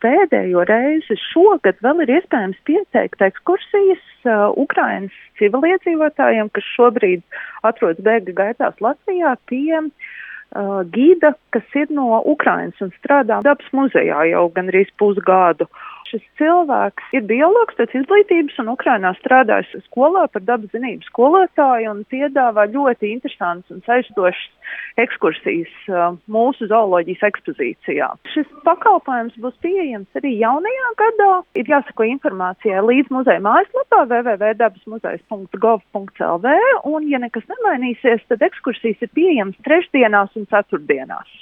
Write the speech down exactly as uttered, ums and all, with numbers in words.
pēdējo reizi šogad vēl ir iespējams pieteikt ekskursijas uh, Ukrainas civiliedzīvotājiem, kas šobrīd atrodas bēgļu gaitās Latvijā pie uh, gida, kas ir no Ukrainas un strādā dabas muzejā jau gandrīz pusgadu. Šis cilvēks ir biologs pēc izglītības un Ukrainā strādājis skolā par dabas zinību skolotāju un piedāvā ļoti interesantas un aizdošas ekskursijas uh, mūsu zooloģijas ekspozīcijā. Šis pakalpojums būs pieejams arī jaunajā gadā. Ir jāsako informācijai līdz muzeja mājaslapā w w w punkt dabasmuzejs punkt gov punkt l v un, ja nekas nemainīsies, tad ekskursijas ir pieejamas trešdienās un ceturtdienās.